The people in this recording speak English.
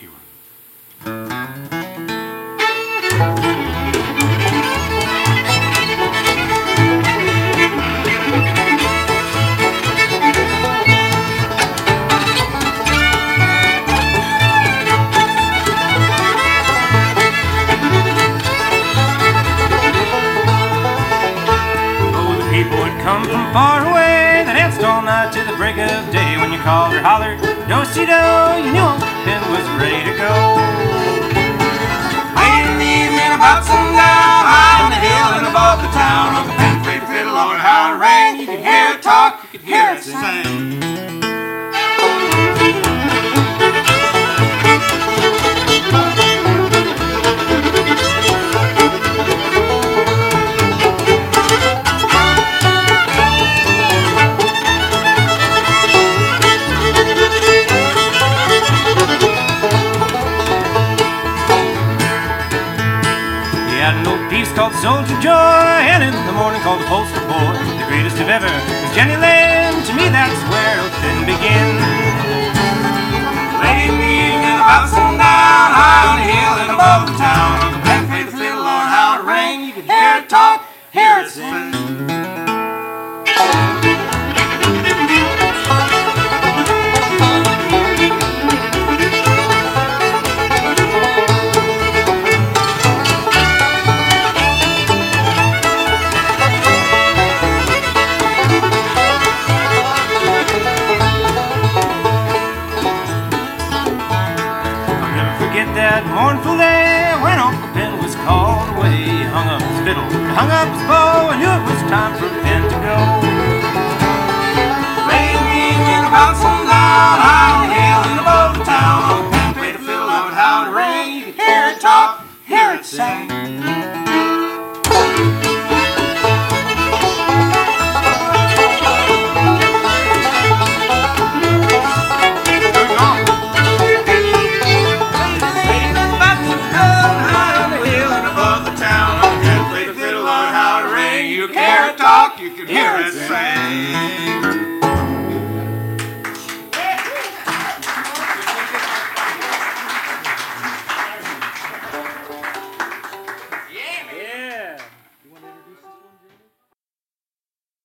Come from far away, they danced all night to the break of day. When you called or hollered, do-si-do, you knew it was ready to go. Late in the evening, about sundown, high on the hill and above the town, Uncle Ben played the fiddle, Lord, how it rang. You could hear it talk, you could hear it sing. Called Soldier Joy, and in the morning called the Postal Boy. The greatest of ever was Jenny Lind. To me, that's where it'll then begin. Late in the evening, about sundown, high on the hill and above the town, Uncle Ben played the fiddle, Lord, how it rang. You could hear it talk, hear it sing. That mournful day when Uncle Ben was called away. He hung up his fiddle, hung up his bow, and knew it was time for Ben to go. Late in the evening, about sundown, high on the hill and above the town, Uncle Ben played the fiddle, Lord, how it rang. You could hear it talk, hear it sing. You could hear it talk, you could hear it sing.